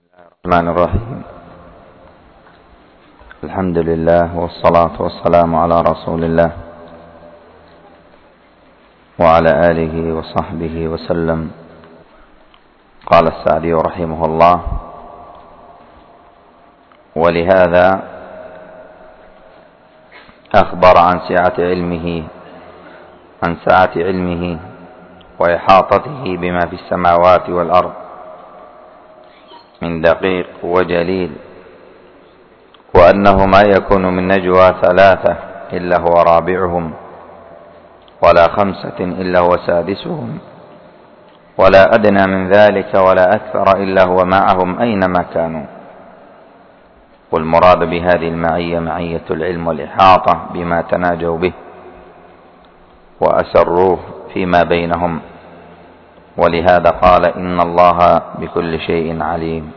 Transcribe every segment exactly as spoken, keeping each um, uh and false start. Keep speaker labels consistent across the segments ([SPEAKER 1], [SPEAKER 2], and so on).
[SPEAKER 1] الرحمن الرحيم. الحمد لله والصلاة والسلام على رسول الله وعلى آله وصحبه وسلم. قال السعدي رحمه الله: ولهذا أخبر عن سعة علمه عن سعة علمه وإحاطته بما في السماوات والأرض من دقيق وجليل، وأنه ما يكون من نجوى ثلاثة إلا هو رابعهم، ولا خمسة إلا هو سادسهم، ولا أدنى من ذلك ولا أكثر إلا هو معهم أينما كانوا. والمراد بهذه المعية معية العلم والإحاطة بما تناجوا به وأسروه فيما بينهم، ولهذا قال: إن الله بكل شيء عليم.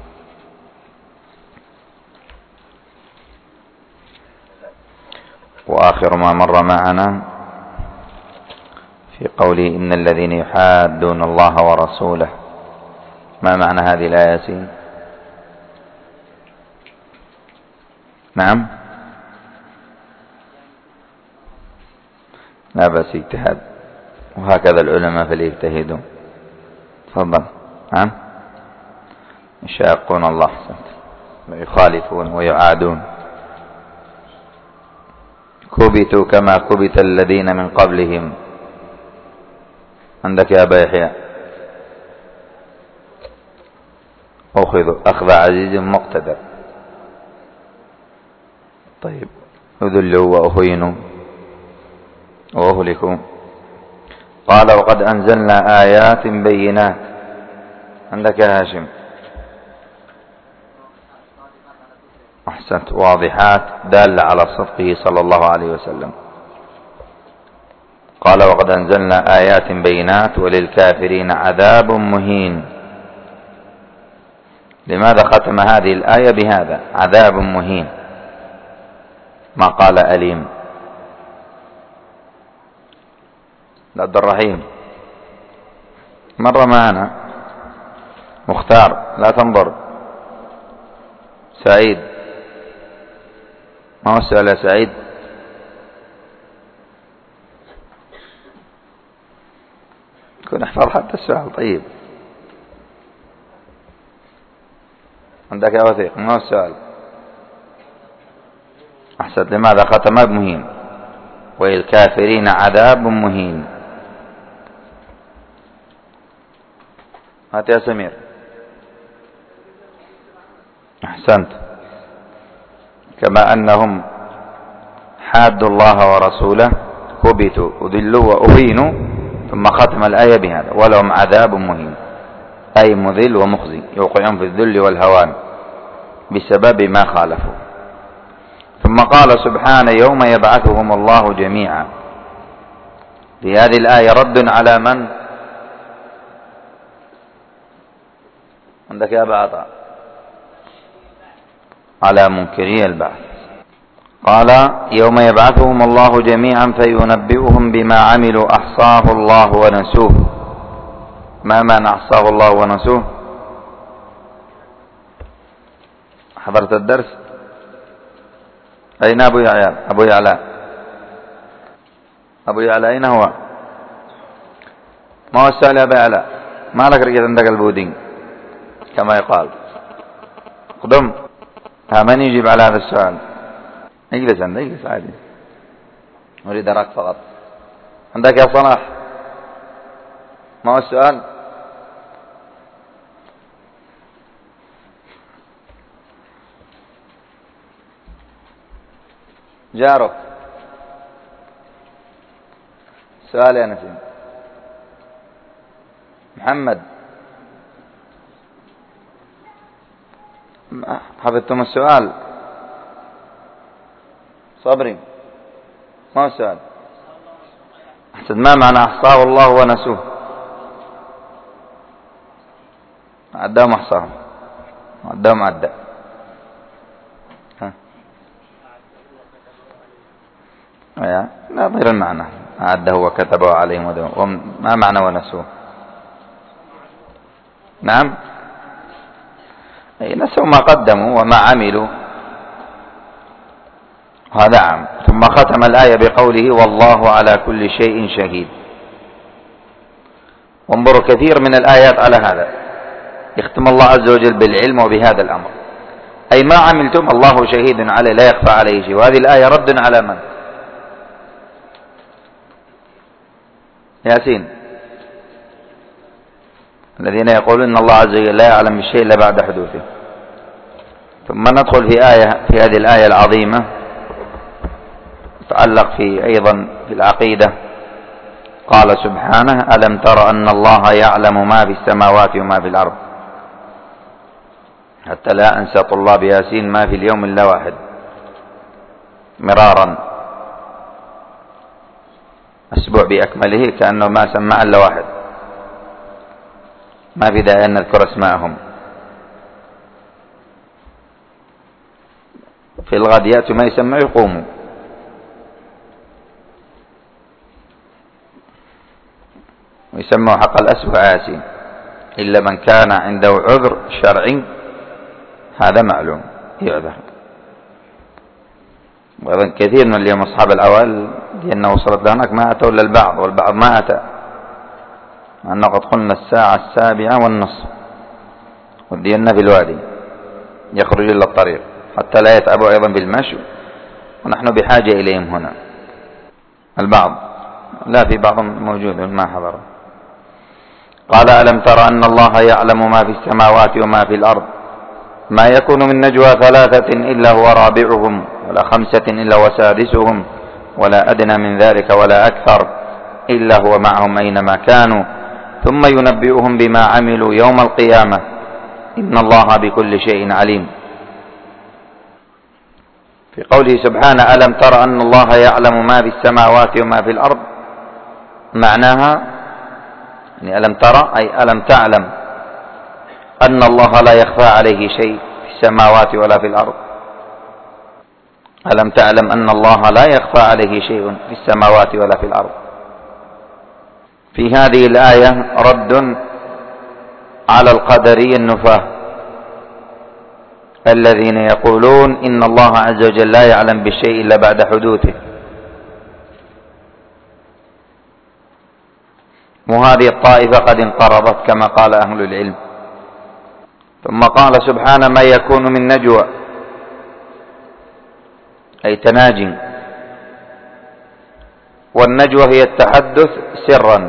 [SPEAKER 1] وآخر ما مر معنا في قوله: إن الذين يحادون الله ورسوله. ما معنى هذه الآية سين؟ نعم، لا بس اجتهاد، وهكذا العلماء فليجتهدوا. تفضل. نعم، يشاقون الله، أحسنت، ويخالفون ويعادون. كبتوا كما كبت الذين من قبلهم. عندك يا أبا يحيى: أخذ أخذ عزيز مقتدر. طيب، أذلوا وأهينوا وأهلكوا. قال: وقد أنزلنا آيات بينات. عندك يا هاشم؟ أحسنت، واضحات دالة على صدقه صلى الله عليه وسلم. قال: وقد أنزلنا آيات بينات وللكافرين عذاب مهين. لماذا ختم هذه الآية بهذا؟ عذاب مهين، ما قال أليم. عبد الرحيم مر معنا. مختار لا تنظر. سعيد، ما هو السؤال يا سعيد؟ كن احفظ حتى السؤال. طيب، عندك يا وثيق؟ ما هو السؤال؟ أحسن. لماذا ختم بمهين؟ وللكافرين عذاب مهين. هات يا سمير. أحسنت. كما أنهم حادوا الله ورسوله كبتوا أذلوا وأهينوا، ثم ختم الآية بهذا: ولهم عذاب مهين، أي مذل ومخزي، يوقعون في الذل والهوان بسبب ما خالفوا. ثم قال سبحانه: يوم يبعثهم الله جميعا. في هذه الآية رد على من؟ عندك يا أبا عطاء؟ على منكري البعث. قال: يوم يبعثهم الله جميعا فينبئهم بما عملوا أحصاه الله ونسوه. ما معنى أحصاه الله ونسوه؟ حضرت الدرس؟ أين أبو يعلى؟ أبو يعلى أبو يعلى أين هو؟ ما هو السؤال يا أبو يعلى؟ ما لك رجل عندك البودين كما يقال؟ قدم. ها، من يجيب على هذا السؤال؟ اجلس عندك، اجلس عادي، أريد أراك فقط. عندك يا صلاح؟ ما هو السؤال؟ جارك سؤال يا نسيم. محمد، حفظتم السؤال؟ صبري، ما هو السؤال؟ أحسن. ما معنى أحصاه الله ونسوه؟ عداهم أحصاهم، عداهم عدا. ها، لا غير المعنى. عده وكتبه عليهم ودهم. ما معنى ونسوه؟ نعم، أي نسوا ما قدموا وما عملوا، هذا عام. ثم ختم الآية بقوله والله على كل شيء شهيد. وانظروا كثير من الآيات على هذا، يختم الله عز وجل بالعلم وبهذا الأمر، أي ما عملتم الله شهيد عليه لا يخفى عليه شيء. وهذه الآية رد على من؟ ياسين، الذين يقولون إن الله عز وجل لا يعلم الشيء إلا بعد حدوثه. ثم ندخل في آية في هذه الآية العظيمة تتعلق في أيضا في العقيدة. قال سبحانه ألم تر أن الله يعلم ما في السماوات وما في الأرض، حتى لا أنسى طلاب ياسين ما في اليوم إلا واحد مرارا، أسبوع بأكمله كأنه ما سمع إلا واحد، ما في داعي أن نذكر اسمائهم. في الغد يأتوا ما يسمع يقوموا. ويسموا حق الأسبوع ياسين، إلا من كان عنده عذر شرعي هذا معلوم يعذر. وأيضا كثير من اليوم أصحاب الأوائل لأنه وصلت لهناك ما أتوا إلا البعض، والبعض ما أتى، مع أنه قد قلنا الساعة السابعة والنصف ودينا في الوادي يخرج إلى الطريق حتى لا يتعبوا أيضا بالمشي، ونحن بحاجة إليهم هنا. البعض لا، في بعض موجود ما حضر. قال ألم تر أن الله يعلم ما في السماوات وما في الأرض ما يكون من نجوى ثلاثة إلا هو رابعهم ولا خمسة إلا وسادسهم ولا أدنى من ذلك ولا أكثر إلا هو معهم أينما كانوا ثم ينبئهم بما عملوا يوم القيامة إن الله بكل شيء عليم. في قوله سبحانه ألم تر أن الله يعلم ما في السماوات وما في الأرض، معناها يعني ألم ترى أي ألم تعلم أن الله لا يخفى عليه شيء في السماوات ولا في الأرض. ألم تعلم أن الله لا يخفى عليه شيء في السماوات ولا في الأرض. في هذه الآية رد على القدري النفاة الذين يقولون إن الله عز وجل لا يعلم بالشيء إلا بعد حدوثه. وهذه الطائفة قد انقرضت كما قال أهل العلم. ثم قال سبحانه ما يكون من نجوى أي تناجي، والنجوى هي التحدث سرا،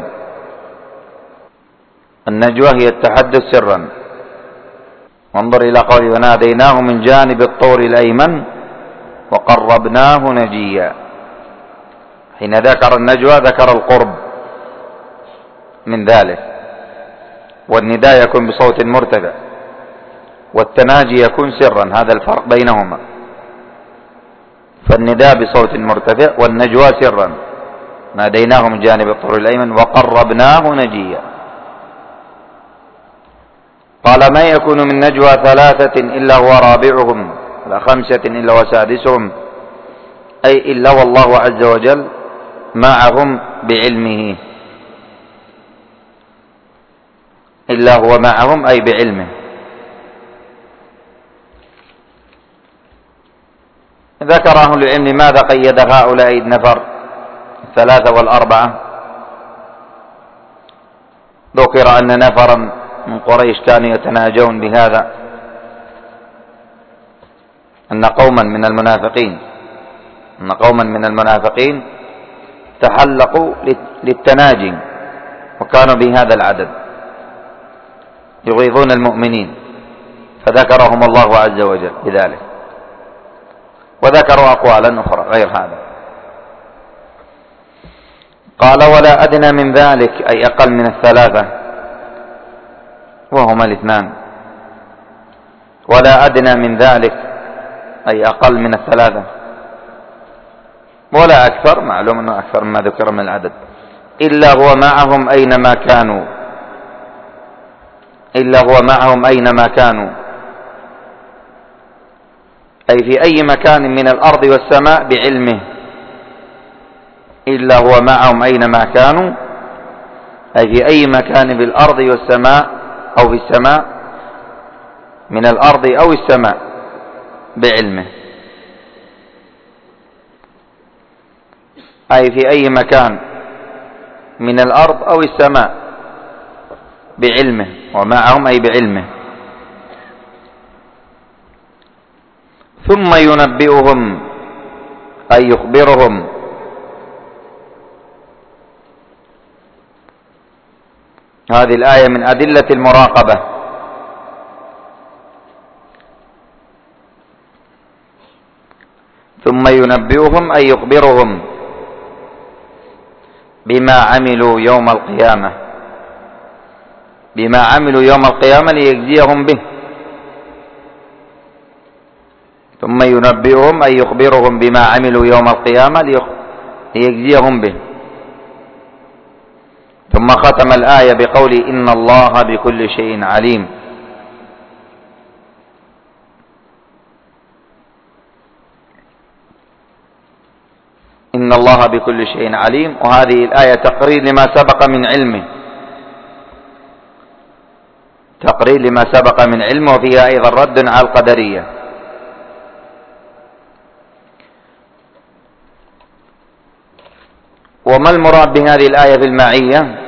[SPEAKER 1] النجوى هي التحدث سرا. وانظر إلى قوله وناديناه من جانب الطور الأيمن وقربناه نجيا. حين ذكر النجوى ذكر القرب من ذلك، والنداء يكون بصوت مرتفع والتناجي يكون سرا، هذا الفرق بينهما. فالنداء بصوت مرتفع والنجوى سرا. ناديناه من جانب الطور الأيمن وقربناه نجيا. قال ما يكون من نجوى ثلاثة إلا هو رابعهم ولا خمسة إلا وسادسهم، أي إلا والله عز وجل معهم بعلمه، إلا هو معهم أي بعلمه. ذكر أهل العلم لماذا قيد هؤلاء النفر الثلاثة والأربعة. ذكر أن نفرا من قريش كانوا يتناجون بهذا، أن قوما من المنافقين أن قوما من المنافقين تحلقوا للتناجي وكانوا بهذا العدد يغيظون المؤمنين، فذكرهم الله عز وجل بذلك. وذكروا أقوالا أخرى غير هذا. قال ولا أدنى من ذلك أي أقل من الثلاثة وهما الاثنان، ولا أدنى من ذلك أي أقل من الثلاثة، ولا أكثر، معلوم أنه أكثر مما ذكر من العدد، إلا هو معهم أينما كانوا، إلا هو معهم أينما كانوا، أي في أي مكان من الأرض والسماء بعلمه. إلا هو معهم أينما كانوا أي في أي مكان بالأرض والسماء أو في السماء من الأرض أو السماء بعلمه، أي في أي مكان من الأرض أو السماء بعلمه، ومعهم أي بعلمه. ثم ينبئهم أي يخبرهم هذه الآية من أدلة المراقبة. ثم ينبئهم أي يخبرهم بما عملوا يوم القيامة، بما عملوا يوم القيامة ليجزيهم به. ثم ينبئهم أي يخبرهم بما عملوا يوم القيامة ليجزيهم به. ثم ختم الآية بقول إن الله بكل شيء عليم. إن الله بكل شيء عليم، وهذه الآية تقرير لما سبق من علمه، تقرير لما سبق من علمه، وفيها أيضا رد على القدرية. وما المراد بهذه الآية في المعية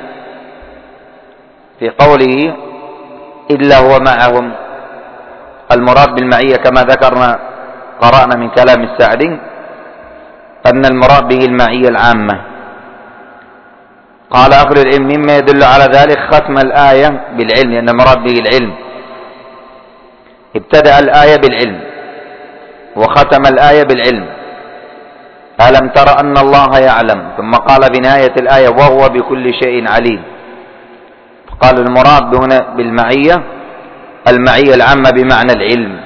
[SPEAKER 1] في قوله إلا هو معهم؟ المراد بالمعية كما ذكرنا قرأنا من كلام السعدي أن المراد به المعية العامة. قال أهل العلم مما يدل على ذلك ختم الآية بالعلم، لأن المراد به العلم. ابتدأ الآية بالعلم وختم الآية بالعلم. ألم تر أن الله يعلم، ثم قال في نهاية الآية وهو بكل شيء عليم. قال المراد هنا بالمعية المعية العامة بمعنى العلم.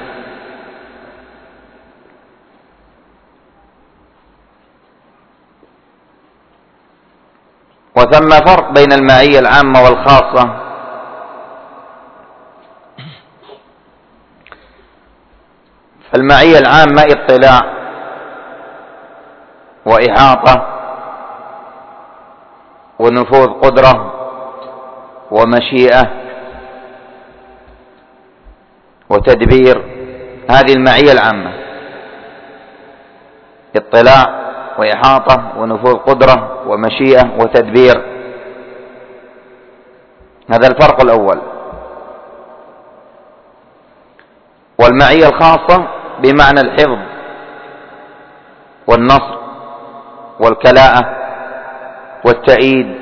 [SPEAKER 1] وثم فرق بين المعية العامة والخاصة. فالمعية العامة اطلاع وإحاطة ونفوذ قدرة ومشيئة وتدبير، هذه المعية العامة، اطلاع وإحاطة ونفوذ قدرة ومشيئة وتدبير. هذا الفرق الأول. والمعية الخاصة بمعنى الحفظ والنصر والكلاءة والتأييد.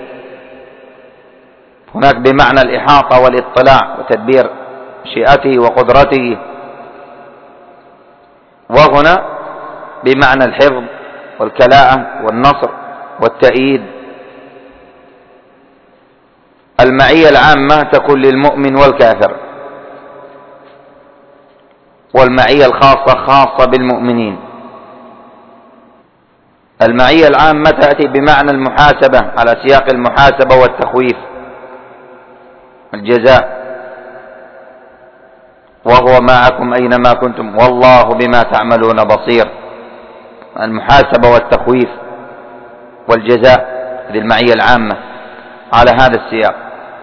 [SPEAKER 1] هناك بمعنى الإحاطة والاطلاع وتدبير مشيئته وقدرته، وهنا بمعنى الحفظ والكلاءة والنصر والتأييد. المعية العامة تكون للمؤمن والكافر، والمعية الخاصة خاصة بالمؤمنين. المعية العامة تأتي بمعنى المحاسبة على سياق المحاسبة والتخويف الجزاء، وهو معكم أينما كنتم والله بما تعملون بصير. المحاسبة والتخويف والجزاء هذه المعية العامة على هذا السياق.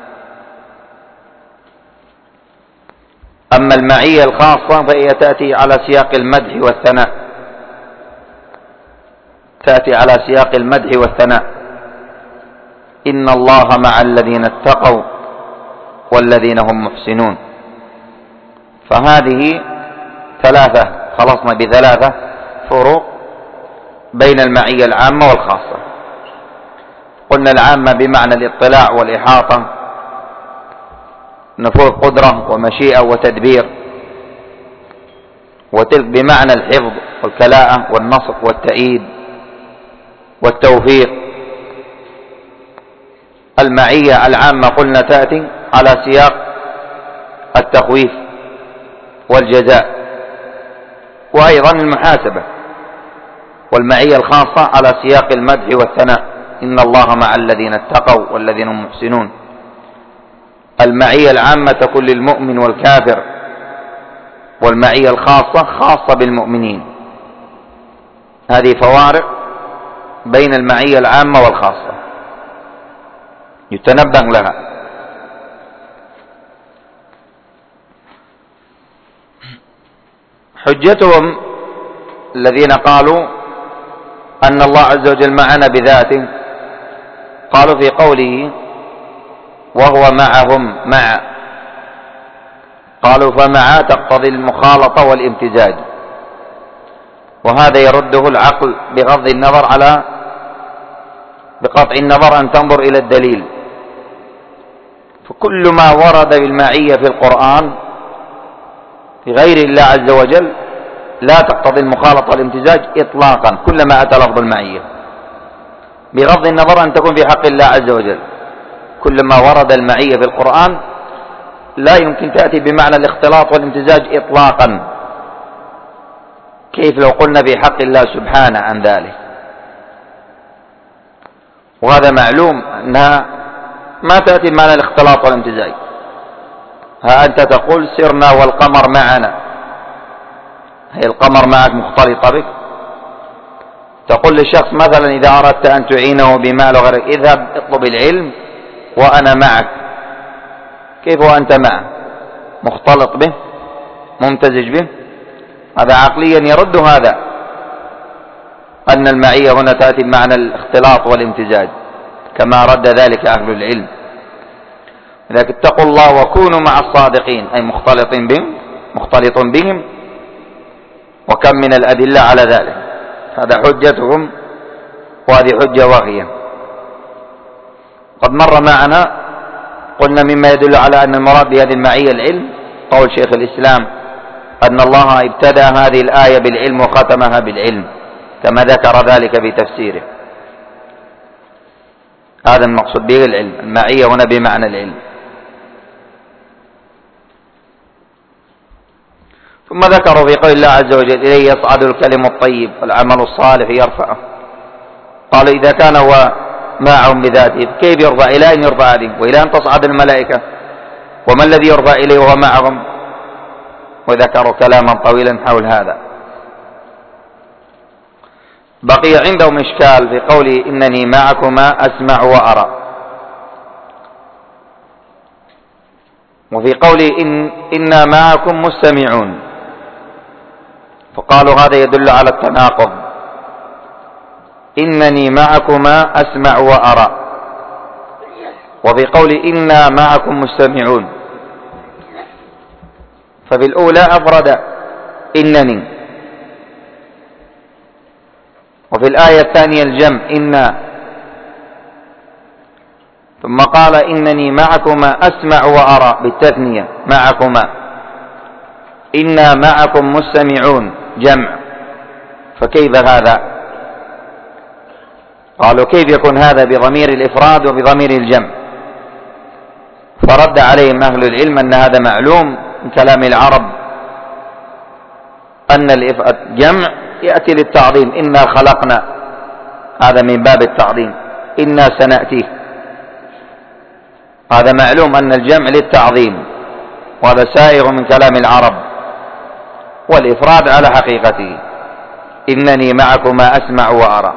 [SPEAKER 1] أما المعية الخاصة فهي تأتي على سياق المدح والثناء، تأتي على سياق المدح والثناء. إن الله مع الذين اتقوا والذين هم محسنون. فهذه ثلاثة، خلصنا بثلاثة فروق بين المعية العامة والخاصة. قلنا العامة بمعنى الاطلاع والإحاطة، نفوذ قدرة ومشيئة وتدبير، وتلك بمعنى الحفظ والكلاءة والنصر والتأييد والتوفيق. المعية العامة قلنا تأتي على سياق التخويف والجزاء وأيضا المحاسبة. والمعية الخاصة على سياق المدح والثناء، إن الله مع الذين اتقوا والذين هم محسنون. المعية العامة تكون للمؤمن والكافر، والمعية الخاصة خاصة بالمؤمنين. هذه فوارق بين المعية العامة والخاصة يتنبه لها. حجتهم الذين قالوا أن الله عز وجل معنا بذاته، قالوا في قوله وهو معهم مع، قالوا فمع تقتضي المخالطة والامتزاج، وهذا يرده العقل بغض النظر على بقطع النظر أن تنظر إلى الدليل. فكل ما ورد بالمعية في القرآن في غير الله عز وجل لا تقتضي المخالطة والامتزاج إطلاقا، كلما أتى لفظ المعية بغض النظر أن تكون في حق الله عز وجل. كلما ورد المعية في القرآن لا يمكن تأتي بمعنى الاختلاط والامتزاج إطلاقا، كيف لو قلنا في حق الله سبحانه عن ذلك. وهذا معلوم أنها ما تأتي بمعنى الاختلاط والامتزاج. ها أنت تقول سرنا والقمر معنا، هي القمر معك مختلطة بك؟ تقول للشخص مثلا إذا أردت أن تعينه بمال وغيرك اذهب اطلب العلم وأنا معك، كيف وأنت معه؟ مختلط به ممتزج به؟ هذا عقليا يرد هذا، أن المعية هنا تأتي بمعنى الاختلاط والامتزاج كما رد ذلك أهل العلم. لكن اتقوا الله وكونوا مع الصادقين، أي مختلط بهم مختلط بهم، وكم من الأدلة على ذلك. هذا حجتهم وهذه حجة واهية. قد مر معنا قلنا مما يدل على أن المراد بهذه المعية العلم قول شيخ الإسلام أن الله ابتدأ هذه الآية بالعلم وختمها بالعلم كما ذكر ذلك في تفسيره. هذا المقصود به العلم، المعية هنا بمعنى العلم. ثم ذكروا في قول الله عز وجل إليه يصعد الكلم الطيب والعمل الصالح يرفعه. قالوا إذا كان هو معهم بذاته كيف يرفع؟ إلى أن يرفع هذه وإلى أن تصعد الملائكة، وما الذي يرفع إليه وهو معهم؟ وذكروا كلاما طويلا حول هذا. بقي عندهم إشكال في قوله إنني معكما أسمع وأرى، وفي قوله إن إنا معكم مستمعون، فقالوا هذا يدل على التناقض، إنني معكما أسمع وأرى، وفي قول إنا معكم مستمعون. ففي الأولى أفرد إنني، وفي الآية الثانية الجمع إنا، ثم قال إنني معكما أسمع وأرى بالتثنية معكما، إنا معكم مستمعون جمع، فكيف هذا؟ قالوا كيف يكون هذا بضمير الإفراد وبضمير الجمع؟ فرد عليهم أهل العلم أن هذا معلوم من كلام العرب أن الجمع يأتي للتعظيم، إنا خلقنا، هذا من باب التعظيم، إنا سنأتيه، هذا معلوم أن الجمع للتعظيم، وهذا سائغ من كلام العرب، والإفراد على حقيقته إنني معكما أسمع وأرى.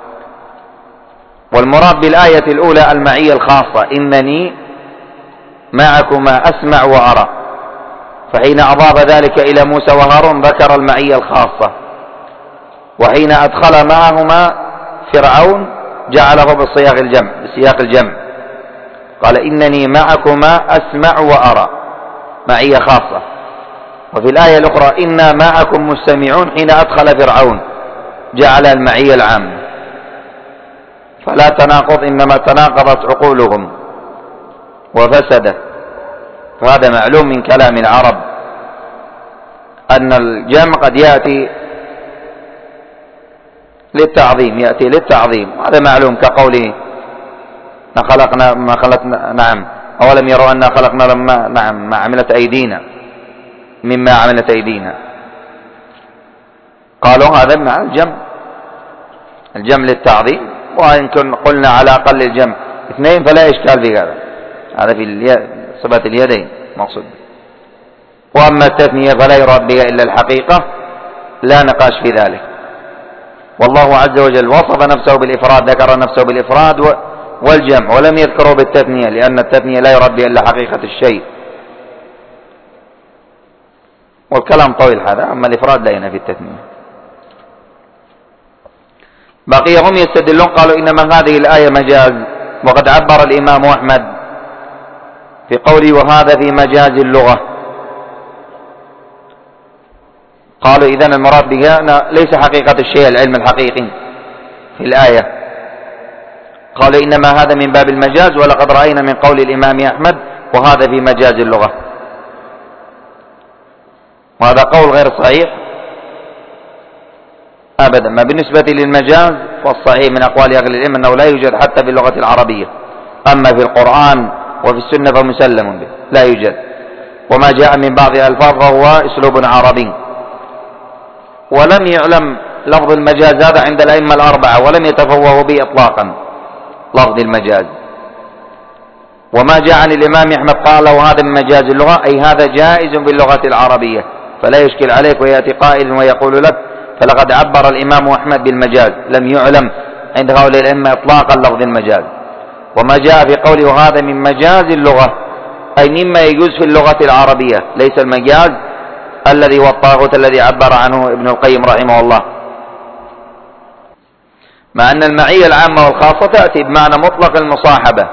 [SPEAKER 1] والمراد بالآية الأولى المعية الخاصة إنني معكما أسمع وأرى، فحين أضاف ذلك إلى موسى وهارون ذكر المعية الخاصة، وحين أدخل معهما فرعون جعله بالسياق الجمع بسياق الجمع، قال إنني معكما أسمع وأرى معية خاصة. وفي الآية الأخرى إنا معكم مستمعون حين أدخل فرعون جعل المعية العامة، فلا تناقض، إنما تناقضت عقولهم وفسدت. فهذا معلوم من كلام العرب أن الجمع قد يأتي للتعظيم، يأتي للتعظيم، هذا معلوم كقوله ما خلقنا ما خلقنا نعم أولم يروا أننا خلقنا لما نعم ما عملت أيدينا مما عملت أيدينا، قالوا هذا مع الجمع، الجمع للتعظيم. وإن قلنا على أقل الجمع اثنين فلا إشكال في هذا، هذا في صفة اليدين مقصود. وأما التثنية فلا يراد بها إلا الحقيقة، لا نقاش في ذلك. والله عز وجل وصف نفسه بالإفراد، ذكر نفسه بالإفراد والجمع، ولم يذكره بالتثنية، لأن التثنية لا يراد بها إلا حقيقة الشيء. والكلام طويل هذا، أما الإفراد لا ينافي التثنية. بقي هم يستدلون قالوا إنما هذه الآية مجاز، وقد عبر الإمام أحمد في قوله وهذا في مجاز اللغة. قالوا إذن المراد بها ليس حقيقة الشيء العلم الحقيقي في الآية. قالوا إنما هذا من باب المجاز، ولقد رأينا من قول الإمام أحمد وهذا في مجاز اللغة، وهذا قول غير صحيح أبدا. ما بالنسبة للمجاز فالصحيح من أقوال أهل العلم أنه لا يوجد حتى في اللغة العربية، أما في القرآن وفي السنة فمسلم به لا يوجد. وما جاء من بعض الألفاظ فهو أسلوب عربي، ولم يعلم لفظ المجاز هذا عند الأئمة الأربعة، ولم يتفوهوا به إطلاقا لفظ المجاز. وما جاء عن الإمام أحمد قال وهذا من مجاز اللغة، أي هذا جائز باللغة العربية، فلا يشكل عليك ويأتي قائل ويقول لك فلقد عبر الإمام أحمد بالمجاز، لم يعلم عند هؤلاء الأئمة إطلاقا لفظ المجاز. وما جاء في قوله وهذا من مجاز اللغة أي مما يجوز في اللغة العربية، ليس المجاز الذي هو الطاغوت الذي عبر عنه ابن القيم رحمه الله. مع أن المعية العامة والخاصة تأتي بمعنى مطلق المصاحبة.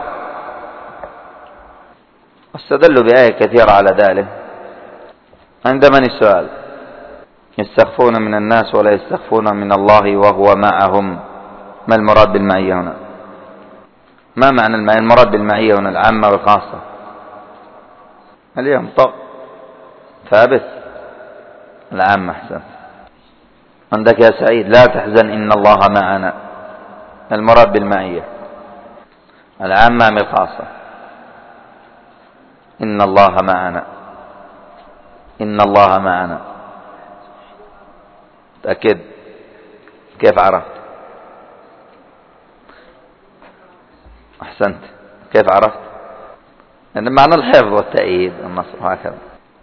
[SPEAKER 1] واستدلوا بآية كثيرة على ذلك. عند من السؤال؟ يستخفون من الناس ولا يستخفون من الله وهو معهم. ما المراد بالمعية هنا؟ ما معنى المعية؟ المراد بالمعية هنا العامة والخاصة. اليوم طب ثابت العامة أحسن. عندك يا سعيد لا تحزن إن الله معنا. المراد بالمعية العامة أم الخاصة؟ إن الله معنا، إن الله معنا. تأكد. كيف عرفت؟ أحسنت. كيف عرفت؟ لأن معنى الحفظ والتأييد النصر هكذا.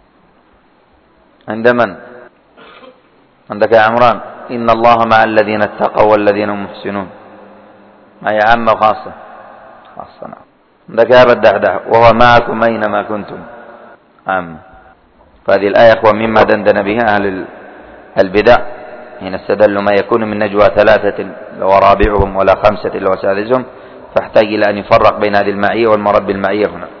[SPEAKER 1] عند من؟ عندك يا عمران إن الله مع الذين اتقوا والذين هم محسنون. معي عامة وخاصة؟ خاصة نعم. عندك يا بدحدح وهو معكم أينما كنتم. عامة. فهذه الآية أخوة مما دندن بها أهل البدع حين استدلوا ما يكون من نجوى ثلاثة ورابعهم ولا خمسة وسادسهم، فاحتاج إلى أن يفرق بين هذه المعية والمراد بالمعية هنا.